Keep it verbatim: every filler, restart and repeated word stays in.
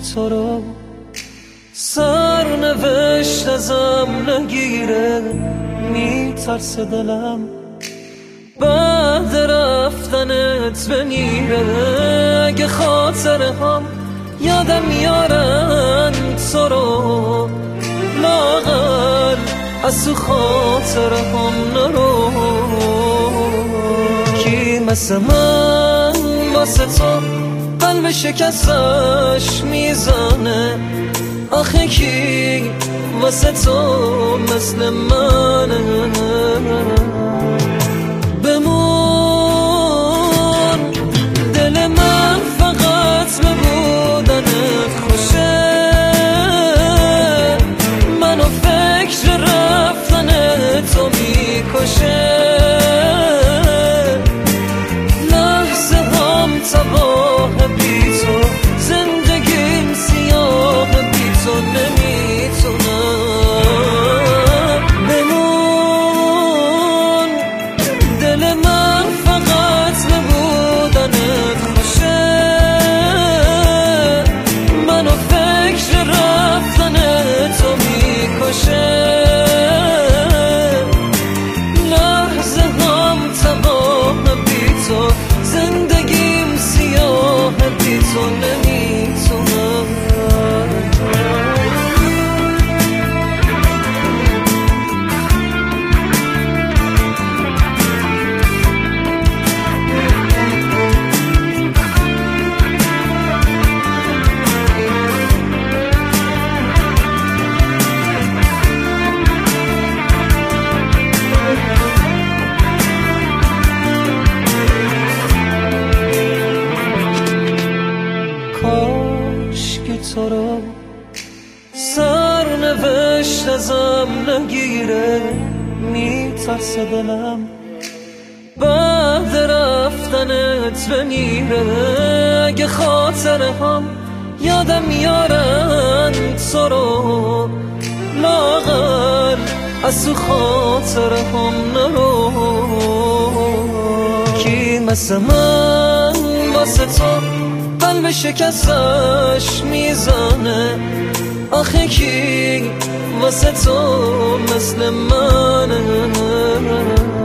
تو رو سرنوشت ازم نگیره، میترسه دلم بعد رفتنت بمیره. اگه خاطره هم یادم میارن تو رو، لاغر از تو خاطره هم نرو. کی مثل من واسه تو قلب شکستش میزنه؟ آخه کی واسه تو مثل منه؟ بمون دل من فقط به بودنت خوشه، منو فکر رفتن تو میکشه. لحظه هم تباه بی تو، زندگیم سیاه بی تو نمیتونم. بمون دل من فقط به بودنت خوشه، منو فکر رفتن تو میکشه. لحظه هم تباه بی تو، زندگیم سیاه بی تو نمیتونم. کاش که تو رو سرنوشت ازم نگیره، میترسه دلم بعد رفتنت بمیره. اگه خاطره هم یادم میارن تو رو، لاغر از تو خاطره هم نرو. کی مثل من واسه تو قلب شکستش میزنه؟ آخه کی واسه تو مثل منه؟